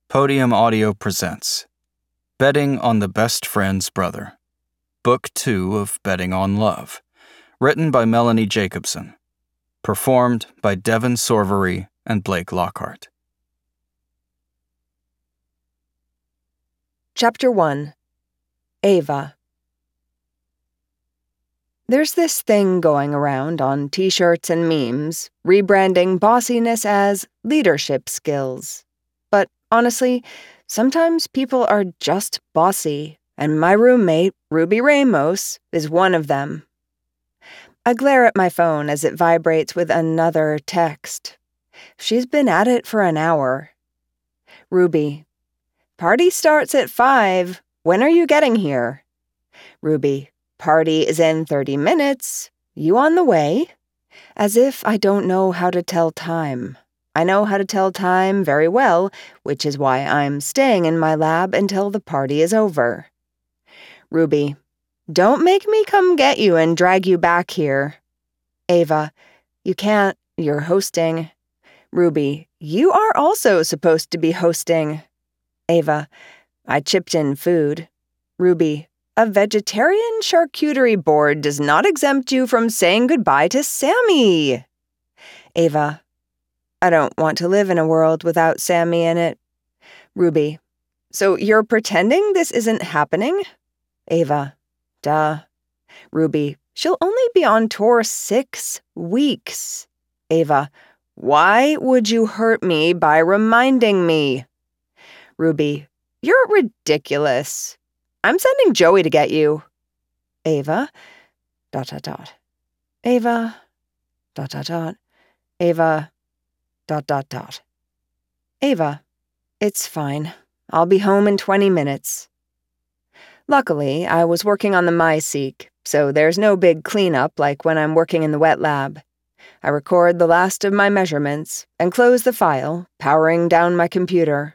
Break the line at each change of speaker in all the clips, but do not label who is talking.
Podium Audio presents Betting on the Best Friend's Brother, Book 2 of Betting on Love, written by Melanie Jacobson, performed by Devin Sorvery and Blake Lockhart.
Chapter 1. Ava. There's this thing going around on t-shirts and memes, rebranding bossiness as leadership skills. But honestly, sometimes people are just bossy, and my roommate, Ruby Ramos, is one of them. I glare at my phone as it vibrates with another text. She's been at it for an hour. Ruby. Party starts at 5. When are you getting here? Ruby. Party is in 30 minutes. You on the way? As if I don't know how to tell time. I know how to tell time very well, which is why I'm staying in my lab until the party is over. Ruby. Don't make me come get you and drag you back here. Ava. You can't. You're hosting. Ruby. You are also supposed to be hosting. Ava. I chipped in food. Ruby. A vegetarian charcuterie board does not exempt you from saying goodbye to Sammy. Ava. I don't want to live in a world without Sammy in it. Ruby. So you're pretending this isn't happening? Ava. Duh. Ruby. She'll only be on tour 6 weeks. Ava. Why would you hurt me by reminding me? Ruby. You're ridiculous. I'm sending Joey to get you. Ava. ... Ava. ... Ava. ... Ava. It's fine. I'll be home in 20 minutes. Luckily, I was working on the MySeq, so there's no big cleanup like when I'm working in the wet lab. I record the last of my measurements and close the file, powering down my computer.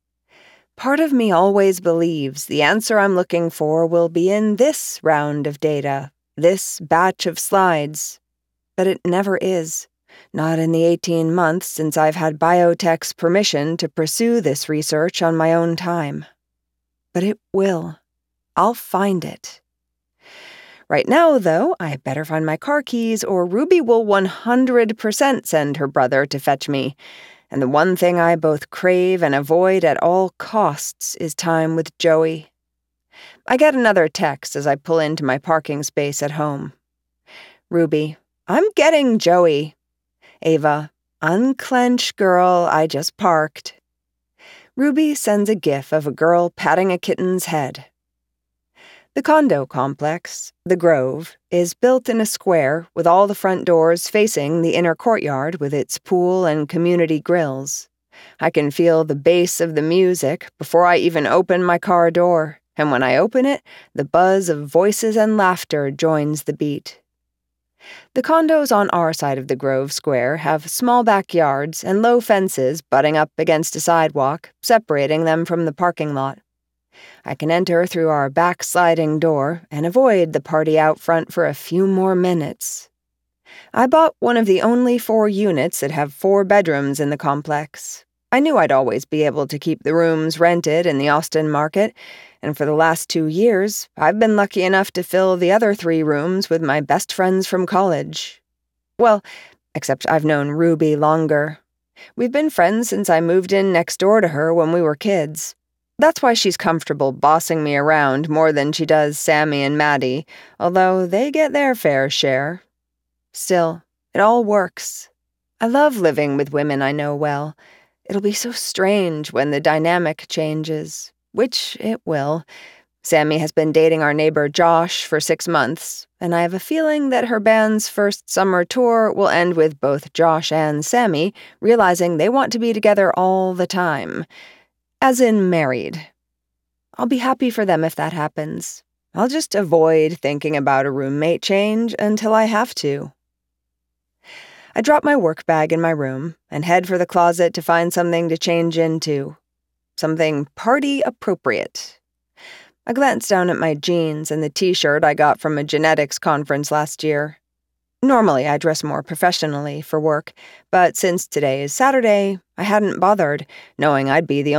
Part of me always believes the answer I'm looking for will be in this round of data, this batch of slides. But it never is. Not in the 18 months since I've had biotech's permission to pursue this research on my own time. But it will. I'll find it. Right now, though, I better find my car keys or Ruby will 100% send her brother to fetch me. And the one thing I both crave and avoid at all costs is time with Joey. I get another text as I pull into my parking space at home. Ruby. I'm getting Joey. Ava. Unclench, girl, I just parked. Ruby sends a gif of a girl patting a kitten's head. The condo complex, The Grove, is built in a square with all the front doors facing the inner courtyard with its pool and community grills. I can feel the bass of the music before I even open my car door, and when I open it, the buzz of voices and laughter joins the beat. The condos on our side of the Grove Square have small backyards and low fences butting up against a sidewalk, separating them from the parking lot. I can enter through our back sliding door and avoid the party out front for a few more minutes. I bought one of the only 4 units that have 4 bedrooms in the complex. I knew I'd always be able to keep the rooms rented in the Austin market, and for the last 2 years, I've been lucky enough to fill the other 3 rooms with my best friends from college. Well, except I've known Ruby longer. We've been friends since I moved in next door to her when we were kids. That's why she's comfortable bossing me around more than she does Sammy and Maddie, although they get their fair share. Still, it all works. I love living with women I know well. It'll be so strange when the dynamic changes, which it will. Sammy has been dating our neighbor Josh for 6 months, and I have a feeling that her band's first summer tour will end with both Josh and Sammy realizing they want to be together all the time. As in married. I'll be happy for them if that happens. I'll just avoid thinking about a roommate change until I have to. I drop my work bag in my room and head for the closet to find something to change into. Something party appropriate. I glance down at my jeans and the t-shirt I got from a genetics conference last year. Normally, I dress more professionally for work, but since today is Saturday, I hadn't bothered, knowing I'd be the